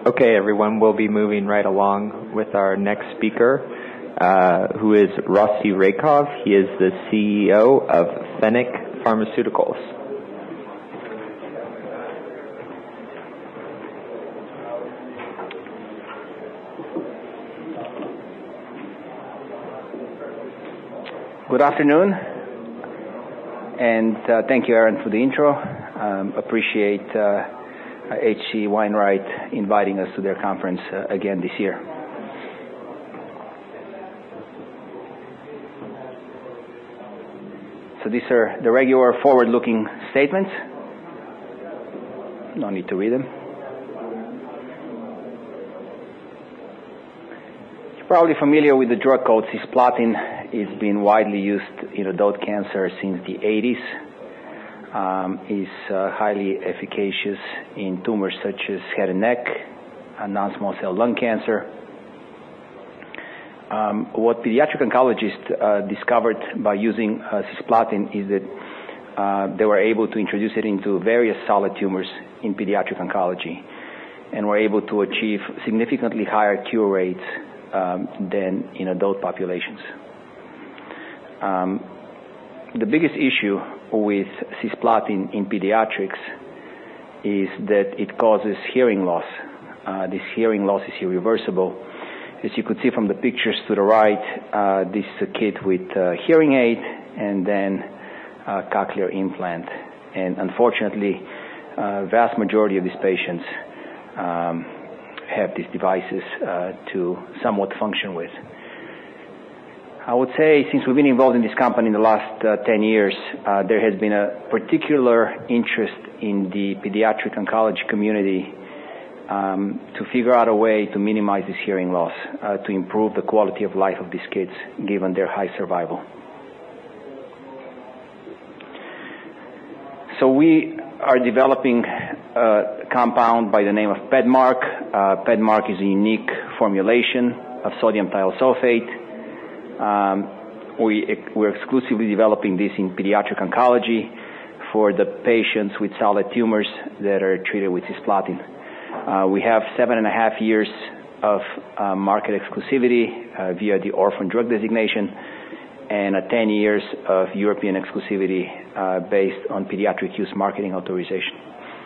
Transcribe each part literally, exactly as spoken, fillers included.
Okay, everyone, we'll be moving right along with our next speaker, uh, who is Rossi Rakov. He is the C E O of Fennec Pharmaceuticals. Good afternoon, and uh, thank you, Aaron, for the intro. Um, appreciate uh, H C Wainwright inviting us to their conference uh, again this year. So these are the regular forward-looking statements. No need to read them. You're probably familiar with the drug code cisplatin. It's been widely used in adult cancer since the eighties. Um, is uh, highly efficacious in tumors such as head and neck, uh, non-small cell lung cancer. Um, what pediatric oncologists uh, discovered by using uh, cisplatin is that uh, they were able to introduce it into various solid tumors in pediatric oncology, and were able to achieve significantly higher cure rates um, than in adult populations. Um, the biggest issue with cisplatin in pediatrics is that it causes hearing loss. Uh, this hearing loss is irreversible. As you could see from the pictures to the right, uh, this is a kid with a hearing aid and then a cochlear implant. And unfortunately, uh, vast majority of these patients um, have these devices uh, to somewhat function with. I would say since we've been involved in this company in the last uh, ten years, uh, there has been a particular interest in the pediatric oncology community um, to figure out a way to minimize this hearing loss, uh, to improve the quality of life of these kids given their high survival. So we are developing a compound by the name of PEDMARK. Uh, PEDMARK is a unique formulation of sodium thiosulfate. Um, we, we're exclusively developing this in pediatric oncology for the patients with solid tumors that are treated with cisplatin. Uh, we have seven and a half years of uh, market exclusivity uh, via the orphan drug designation, and uh, ten years of European exclusivity uh, based on pediatric use marketing authorization.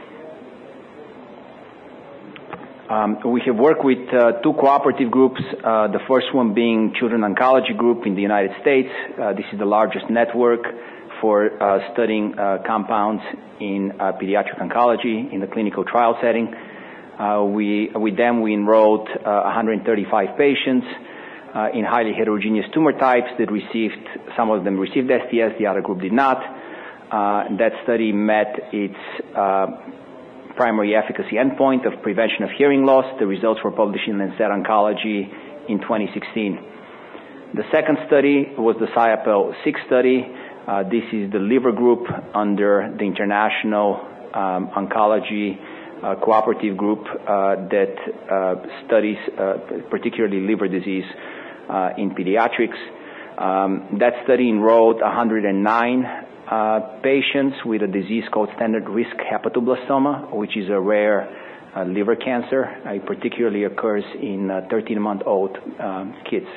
Um, we have worked with uh, two cooperative groups, uh, the first one being Children Oncology Group in the United States. Uh, this is the largest network for uh, studying uh, compounds in uh, pediatric oncology in the clinical trial setting. Uh, we, with them, we enrolled uh, one hundred thirty-five patients uh, in highly heterogeneous tumor types that received, some of them received S T S, the other group did not. Uh, that study met its uh, primary efficacy endpoint of prevention of hearing loss. The results were published in Lancet Oncology in twenty sixteen. The second study was the SIAPEL six study. Uh, this is the liver group under the International um, Oncology uh, Cooperative Group uh, that uh, studies uh, particularly liver disease uh, in pediatrics. Um, that study enrolled one hundred nine Uh, patients with a disease called standard risk hepatoblastoma, which is a rare uh, liver cancer. Uh, it particularly occurs in uh, thirteen-month-old um, kids.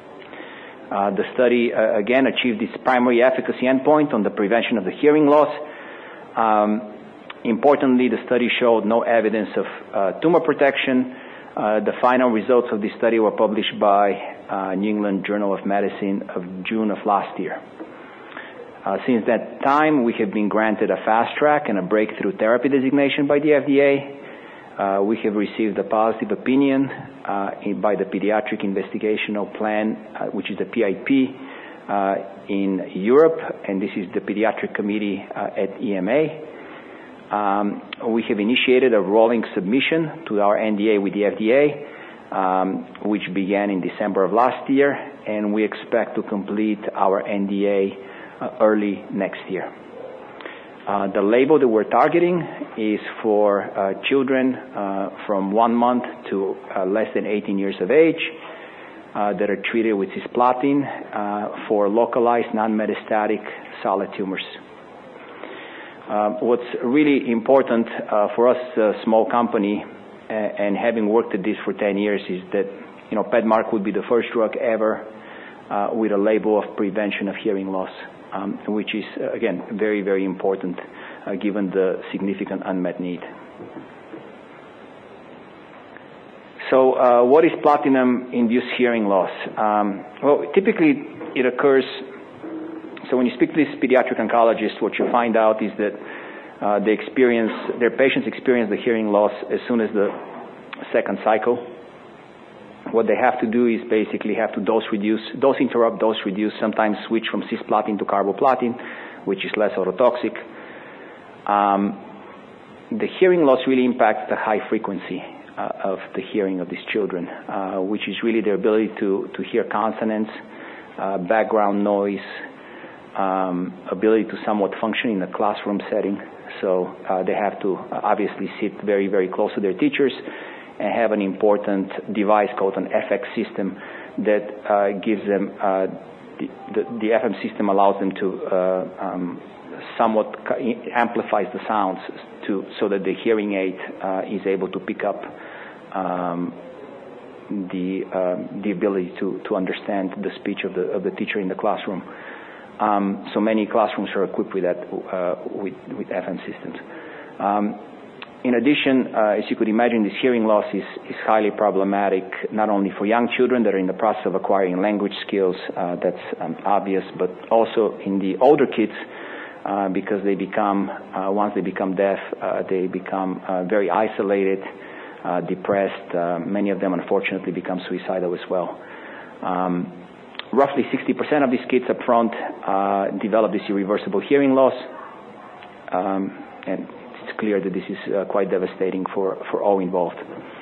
Uh, the study, uh, again, achieved its primary efficacy endpoint on the prevention of the hearing loss. Um, importantly, the study showed no evidence of uh, tumor protection. Uh, the final results of this study were published by uh, New England Journal of Medicine of June of last year. Uh, since that time, we have been granted a fast track and a breakthrough therapy designation by the F D A. Uh, we have received a positive opinion uh, in, by the Pediatric Investigational Plan, uh, which is the P I P, uh, in Europe, and this is the Pediatric Committee uh, at E M A. Um, we have initiated a rolling submission to our N D A with the F D A, um, which began in December of last year, and we expect to complete our N D A Uh, early next year. Uh, the label that we're targeting is for uh, children uh, from one month to uh, less than eighteen years of age uh, that are treated with cisplatin uh, for localized non-metastatic solid tumors. Uh, what's really important uh, for us, a small company, and having worked at this for ten years, is that, you know, PEDMARK would be the first drug ever uh, with a label of prevention of hearing loss, um, which is, uh, again, very, very important uh, given the significant unmet need. So uh, what is platinum-induced hearing loss? Um, well, typically it occurs, so when you speak to these pediatric oncologists, what you find out is that uh, they experience, their patients experience the hearing loss as soon as the second cycle. What they have to do is basically have to dose reduce, dose interrupt, dose reduce, sometimes switch from cisplatin to carboplatin, which is less ototoxic. Um, the hearing loss really impacts the high frequency Uh, of the hearing of these children, uh, which is really their ability to, to hear consonants, uh, background noise, um, ability to somewhat function in a classroom setting. So uh, they have to uh, obviously sit very, very close to their teachers and have an important device called an F X system that uh, gives them, uh, the, the, the F M system allows them to uh, um, somewhat amplifies the sounds to, so that the hearing aid uh, is able to pick up um, the uh, the ability to, to understand the speech of the of the teacher in the classroom. Um, so many classrooms are equipped with that uh, with with F M systems. Um, in addition, uh, as you could imagine, this hearing loss is is highly problematic not only for young children that are in the process of acquiring language skills. Uh, that's um, obvious, but also in the older kids. Uh, because they become, uh, once they become deaf, uh, they become uh, very isolated, uh, depressed. Uh, many of them, unfortunately, become suicidal as well. Um, roughly sixty percent of these kids up front uh, develop this irreversible hearing loss, um, and it's clear that this is uh, quite devastating for, for all involved.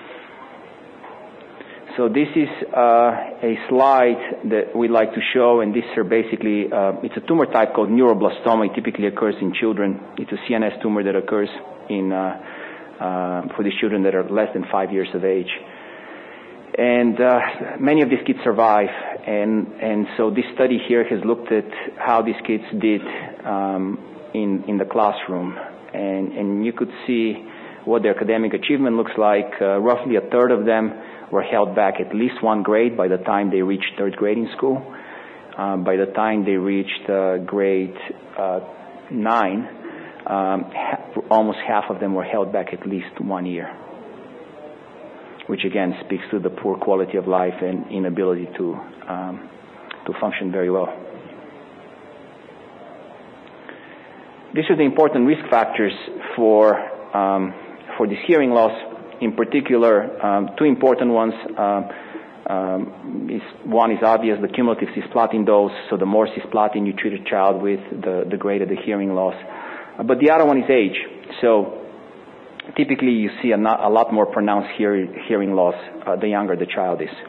So this is uh, a slide that we'd like to show, and these are basically, uh, it's a tumor type called neuroblastoma. It typically occurs in children. It's a C N S tumor that occurs in, uh, uh, for these children that are less than five years of age. And uh, many of these kids survive, and, and so this study here has looked at how these kids did um, in, in the classroom. And, and you could see what their academic achievement looks like. Uh, roughly a third of them were held back at least one grade by the time they reached third grade in school. Uh, by the time they reached uh, grade uh, nine, um, ha- almost half of them were held back at least one year, which again speaks to the poor quality of life and inability to um, to function very well. These are the important risk factors for um, for this hearing loss. In particular, um, two important ones. Uh, um, is, one is obvious, the cumulative cisplatin dose. So the more cisplatin you treat a child with, the, the greater the hearing loss. Uh, but the other one is age. So typically you see a, not, a lot more pronounced hear, hearing loss uh, the younger the child is.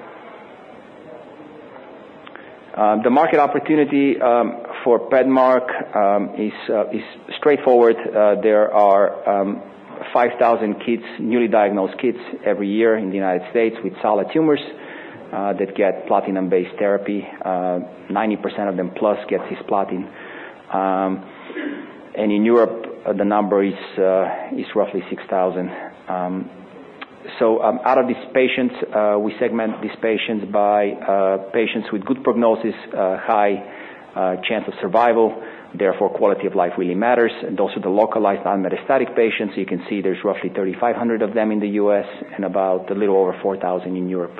Uh, the market opportunity um, for PEDMARK um, is, uh, is straightforward. Uh, there are um, five thousand kids, newly diagnosed kids every year in the United States with solid tumors uh, that get platinum-based therapy. Uh, ninety percent of them plus get cisplatin. Um, and in Europe, uh, the number is, uh, is roughly six thousand. Um, so um, out of these patients, uh, we segment these patients by uh, patients with good prognosis, uh, high uh, chance of survival. Therefore, quality of life really matters. And also the localized non-metastatic patients. You can see there's roughly thirty-five hundred of them in the U S and about a little over four thousand in Europe.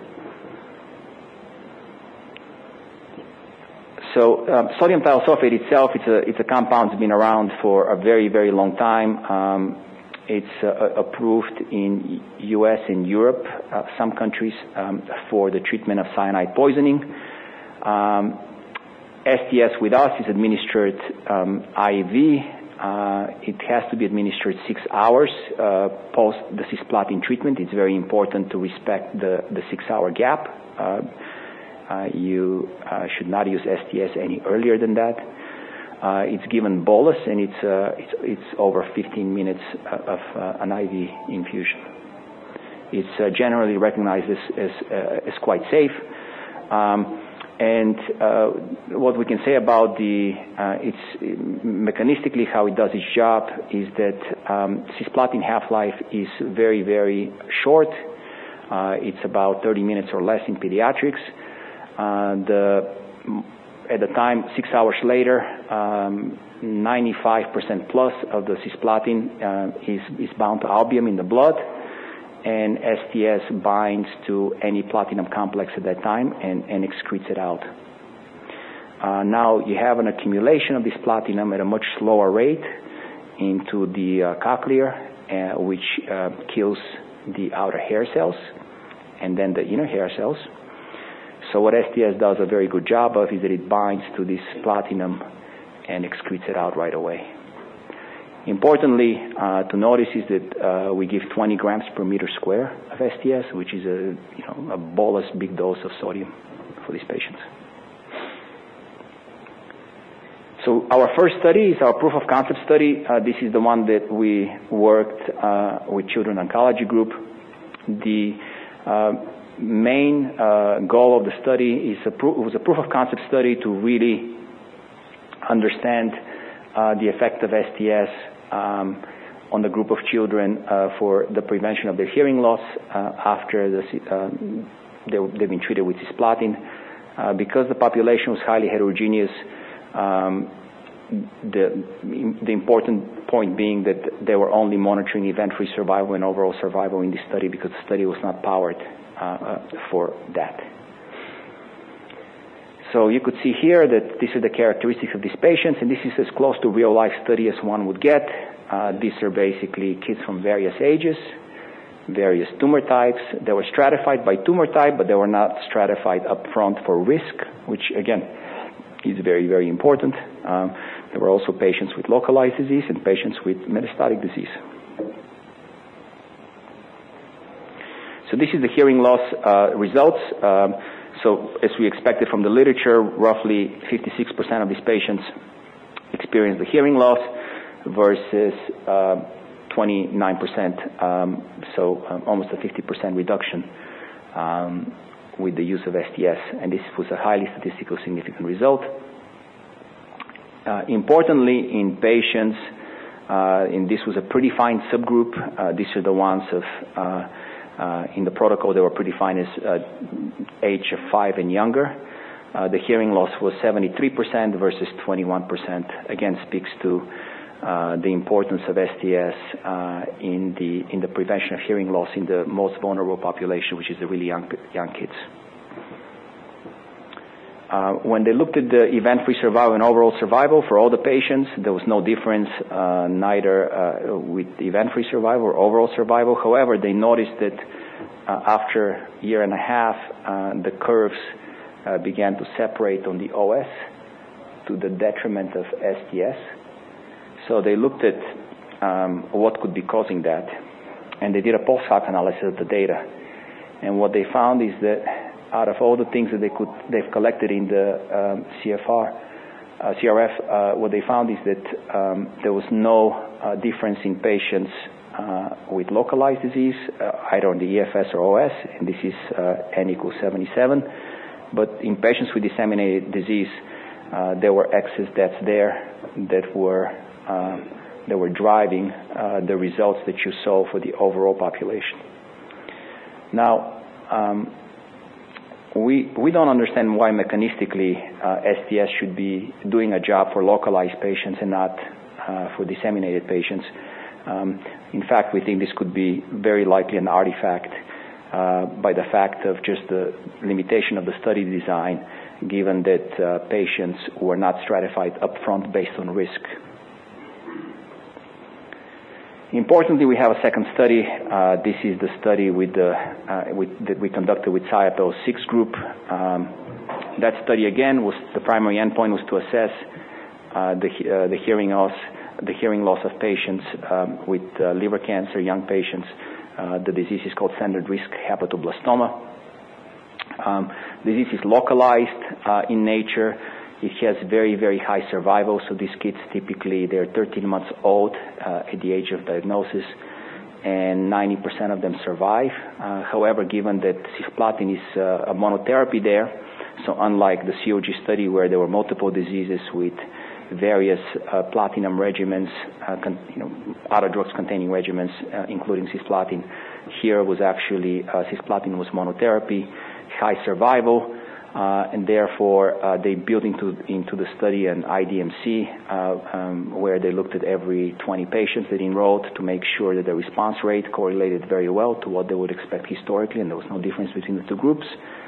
So um, sodium thiosulfate itself, it's a, it's a compound that's been around for a very, very long time. Um, it's uh, approved in U S and Europe, uh, some countries, um, for the treatment of cyanide poisoning. Um, S T S with us is administered um, I V. Uh, it has to be administered six hours uh, post the cisplatin treatment. It's very important to respect the, the six-hour gap. Uh, uh, you uh, should not use S T S any earlier than that. Uh, it's given bolus, and it's, uh, it's, it's over fifteen minutes of uh, an I V infusion. It's uh, generally recognized as, as, uh, as quite safe. Um, and uh, what we can say about the, uh, it's mechanistically how it does its job is that um, cisplatin half-life is very, very short. Uh, it's about thirty minutes or less in pediatrics. Uh, the, at the time, six hours later, um, ninety-five percent plus of the cisplatin uh, is, is bound to albumin in the blood, and S T S binds to any platinum complex at that time and, and excretes it out. Uh, now you have an accumulation of this platinum at a much slower rate into the uh, cochlear, uh, which uh, kills the outer hair cells and then the inner hair cells. So what S T S does a very good job of is that it binds to this platinum and excretes it out right away. Importantly, uh, to notice is that uh, we give twenty grams per meter square of S T S, which is a, you know, a bolus big dose of sodium for these patients. So our first study is our proof of concept study. Uh, this is the one that we worked uh, with Children Oncology Group. The uh, main uh, goal of the study is a pro- was a proof of concept study to really understand uh, the effect of S T S um, on the group of children uh, for the prevention of their hearing loss uh, after the, uh, they, they've been treated with cisplatin. Uh, because the population was highly heterogeneous, um, the, the important point being that they were only monitoring event-free survival and overall survival in this study because the study was not powered uh, uh, for that. So you could see here that these are the characteristics of these patients, and this is as close to real-life study as one would get. Uh, these are basically kids from various ages, various tumor types. They were stratified by tumor type, but they were not stratified up front for risk, which, again, is very, very important. Um, there were also patients with localized disease and patients with metastatic disease. So this is the hearing loss uh, results. Um, So as we expected from the literature, roughly fifty-six percent of these patients experience the hearing loss versus uh, twenty-nine percent, um, so um, almost a fifty percent reduction um, with the use of S T S, and this was a highly statistically significant result. Uh, importantly, in patients, uh, and this was a predefined subgroup, uh, these are the ones of uh, Uh, in the protocol, they were predefined as uh, age of five and younger. Uh, the hearing loss was seventy-three percent versus twenty-one percent. Again, speaks to uh, the importance of S T S uh, in the in the prevention of hearing loss in the most vulnerable population, which is the really young young kids. Uh, when they looked at the event-free survival and overall survival for all the patients, there was no difference, uh, neither uh, with event-free survival or overall survival. However, they noticed that uh, after a year and a half, uh, the curves uh, began to separate on the O S to the detriment of S T S. So they looked at um, what could be causing that, and they did a post hoc analysis of the data. And what they found is that out of all the things that they could, they've collected in the um, C F R, uh, C R F, uh, what they found is that um, there was no uh, difference in patients uh, with localized disease, uh, either on the E F S or O S, and this is uh, N equals seventy-seven. But in patients with disseminated disease, uh, there were excess deaths there that were uh, that were driving uh, the results that you saw for the overall population. Now. Um, We, we don't understand why mechanistically uh, S T S should be doing a job for localized patients and not uh, for disseminated patients. Um, in fact, we think this could be very likely an artifact uh, by the fact of just the limitation of the study design, given that uh, patients were not stratified up front based on risk. Importantly, we have a second study. Uh, this is the study with the, uh, with, that we conducted with C I A P L six group. Um, that study, again, was the primary endpoint was to assess uh, the, uh, the hearing loss, the hearing loss of patients um, with uh, liver cancer, young patients. Uh, the disease is called standard risk hepatoblastoma. Um, the disease is localized uh, in nature. It has very, very high survival, so these kids typically, they're thirteen months old uh, at the age of diagnosis, and ninety percent of them survive. Uh, however, given that cisplatin is uh, a monotherapy there, so unlike the C O G study where there were multiple diseases with various uh, platinum regimens, uh, con- you know, other drugs containing regimens, uh, including cisplatin, here was actually uh, cisplatin was monotherapy, high survival, uh, and therefore uh, they built into into the study an I D M C uh, um, where they looked at every twenty patients that enrolled to make sure that the response rate correlated very well to what they would expect historically, and there was no difference between the two groups.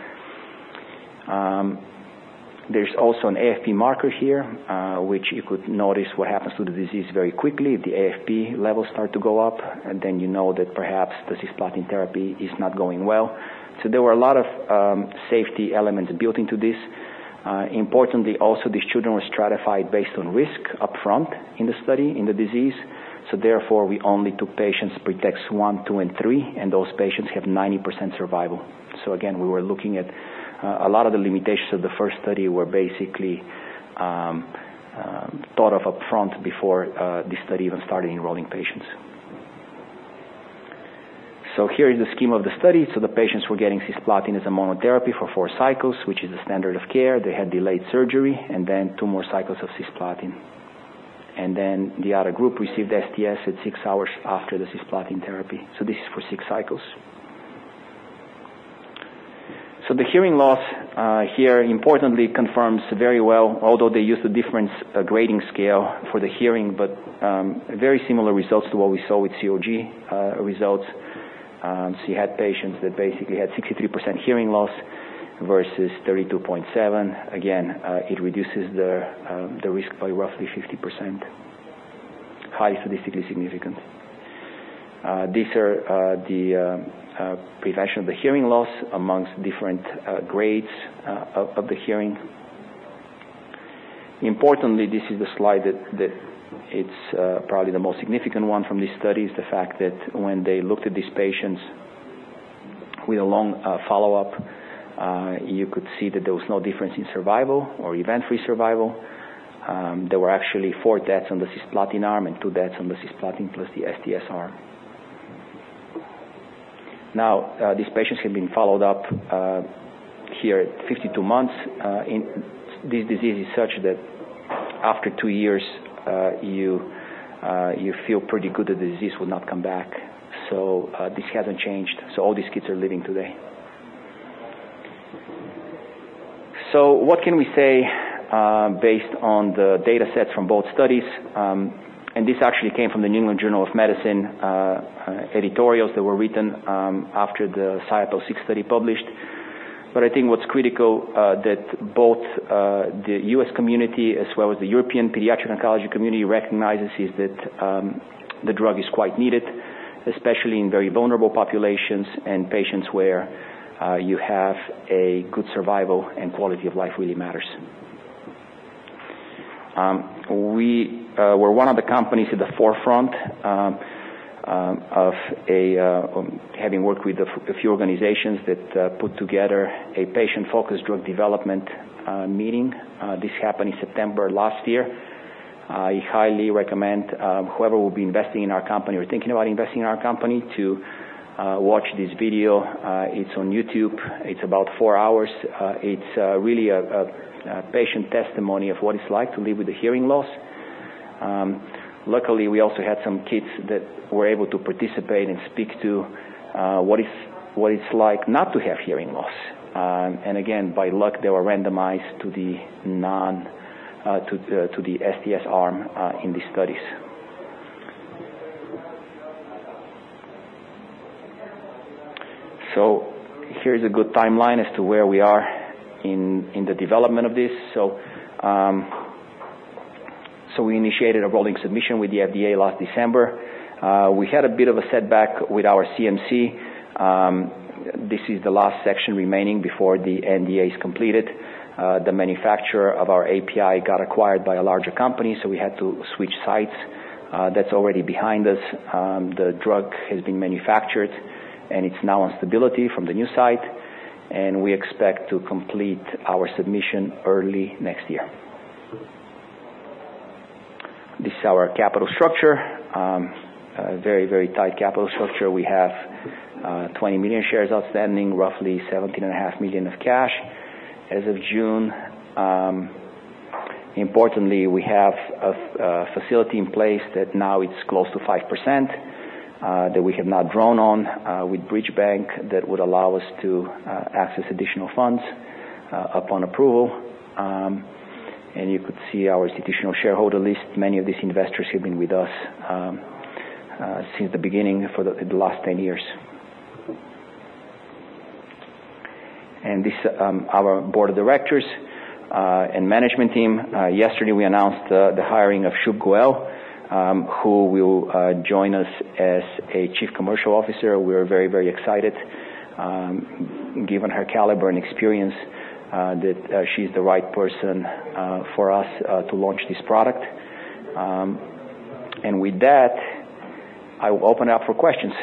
Um, There's also an A F P marker here, uh, which you could notice what happens to the disease very quickly. If the A F P levels start to go up, and then you know that perhaps the cisplatin therapy is not going well. So there were a lot of um, safety elements built into this. Uh, importantly, also these children were stratified based on risk up front in the study, in the disease. So therefore, we only took patients pretext one, two, and three, and those patients have ninety percent survival. So again, we were looking at Uh, a lot of the limitations of the first study were basically um, um, thought of up front before uh, the study even started enrolling patients. So here is the scheme of the study. So the patients were getting cisplatin as a monotherapy for four cycles, which is the standard of care. They had delayed surgery, and then two more cycles of cisplatin. And then the other group received S T S at six hours after the cisplatin therapy. So this is for six cycles. So the hearing loss uh, here importantly confirms very well, although they used a different uh, grading scale for the hearing, but um, very similar results to what we saw with C O G uh, results. Um, so you had patients that basically had sixty-three percent hearing loss versus thirty-two point seven. Again, uh, it reduces the, uh, the risk by roughly fifty percent. Highly statistically significant. Uh, these are uh, the uh, uh, prevention of the hearing loss amongst different uh, grades uh, of, of the hearing. Importantly, this is the slide that, that it's uh, probably the most significant one from these studies, the fact that when they looked at these patients with a long uh, follow-up, uh, you could see that there was no difference in survival or event-free survival. Um, there were actually four deaths on the cisplatin arm and two deaths on the cisplatin plus the S T S arm. Now, uh, these patients have been followed up uh, here at fifty-two months. Uh, in, this disease is such that after two years, uh, you uh, you feel pretty good that the disease will not come back. So uh, this hasn't changed. So all these kids are living today. So what can we say uh, based on the data sets from both studies? Um, And this actually came from the New England Journal of Medicine uh, uh, editorials that were written um, after the S I A P L six study published. But I think what's critical uh, that both uh, the U S community as well as the European pediatric oncology community recognizes is that um, the drug is quite needed, especially in very vulnerable populations and patients where uh, you have a good survival and quality of life really matters. Um, we uh, were one of the companies at the forefront um, um, of a, uh, um, having worked with a, f- a few organizations that uh, put together a patient-focused drug development uh, meeting. Uh, this happened in September last year. I highly recommend um, whoever will be investing in our company or thinking about investing in our company to uh, watch this video. Uh, it's on YouTube. It's about four hours. Uh, it's uh, really a, a Uh, patient testimony of what it's like to live with a hearing loss. Um, luckily, we also had some kids that were able to participate and speak to uh, what is what it's like not to have hearing loss. Um, and again, by luck, they were randomized to the non uh, to uh, to the S T S arm uh, in these studies. So here's a good timeline as to where we are in in the development of this. So um, so we initiated a rolling submission with the F D A last December. Uh, we had a bit of a setback with our C M C. Um, this is the last section remaining before the N D A is completed. Uh, the manufacturer of our A P I got acquired by a larger company, so we had to switch sites. Uh, that's already behind us. Um, the drug has been manufactured, and it's now on stability from the new site. And we expect to complete our submission early next year. This is our capital structure. Um, uh, very, very tight capital structure. We have uh, twenty million shares outstanding, roughly seventeen point five million of cash. As of June, um, importantly, we have a, a facility in place that now it's close to five percent uh, that we have not drawn on uh, with Bridge Bank that would allow us to uh, access additional funds uh, upon approval. Um, and you could see our institutional shareholder list. Many of these investors have been with us um, uh, since the beginning for the, the last ten years. And this, um, our board of directors uh, and management team. Uh, yesterday we announced uh, the hiring of Shub Goel, um, who will uh, join us as a chief commercial officer. We're very, very excited, um, given her caliber and experience, uh, that uh, she's the right person uh, for us uh, to launch this product. Um, and with that, I will open it up for questions.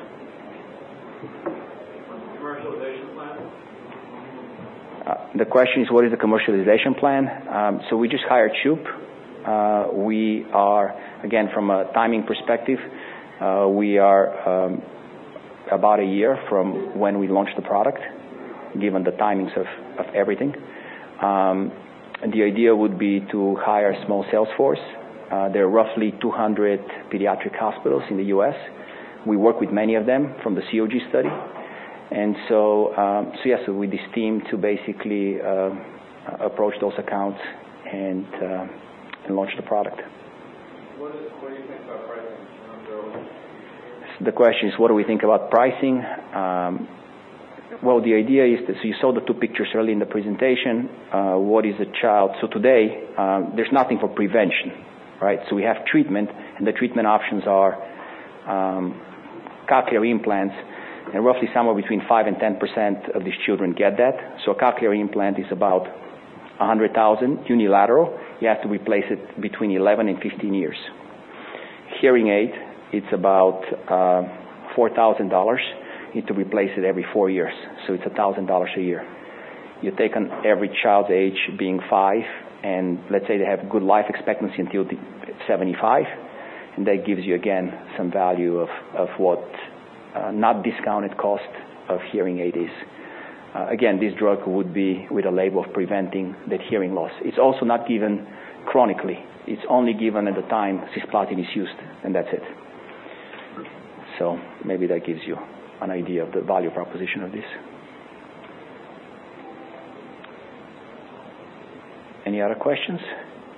The question is, what is the commercialization plan? Um, so we just hired Shub. Uh, we are, again, from a timing perspective, uh, we are um, about a year from when we launched the product, given the timings of, of everything. Um, and the idea would be to hire a small sales force. Uh, there are roughly two hundred pediatric hospitals in the U S. We work with many of them from the C O G study. And so, um, so yes, yeah, so with this team to basically uh, approach those accounts and, uh, and launch the product. What, is, what do you think about pricing? So the question is, what do we think about pricing? Um, well, the idea is that, so you saw the two pictures early in the presentation. Uh, what is a child? So today, um, there's nothing for prevention, right? So we have treatment, and the treatment options are um, cochlear implants. And roughly somewhere between five and ten percent of these children get that. So a cochlear implant is about one hundred thousand unilateral. You have to replace it between eleven and fifteen years. Hearing aid, it's about uh, four thousand dollars. You need to replace it every four years. So it's one thousand dollars a year. You take on every child's age being five, and let's say they have good life expectancy until seventy-five, and that gives you, again, some value of, of what Uh, not discounted cost of hearing aid is. Uh, again, this drug would be with a label of preventing that hearing loss. It's also not given chronically. It's only given at the time cisplatin is used, and that's it. So maybe that gives you an idea of the value proposition of this. Any other questions?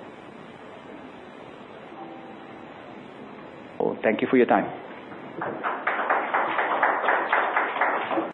Well, thank you for your time.